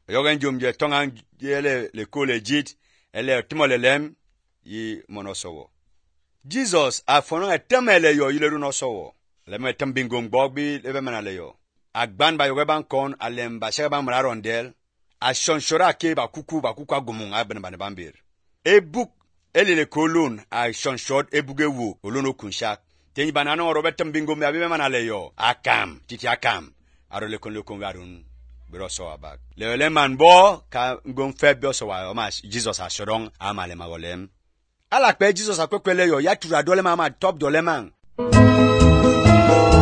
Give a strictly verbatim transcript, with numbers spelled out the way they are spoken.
yogen jom je tongan yele le ko legit ele timolelem yi monosowo. Jesus a fono etemele yo yileru no sowo. Le me tambingom bogbi lebe manale yo. Agban ba yoge ban kon alem ba shega ban mararondel. A shonshora ke ba kuku ba kuku agumun abene bane bambir. E book ele le kolon a shonshot e bugewu olono kunshak. Tenyi banano robet tambingom ya bebe manale yo. Akam titi akam. Aro le kon le kon garun biro so abak. Le le man bo ka ngom febio so wa ma Jesus a shodong amale magolem. Ala pe Jesus akwekwele yo ya tura dole mama top dole man.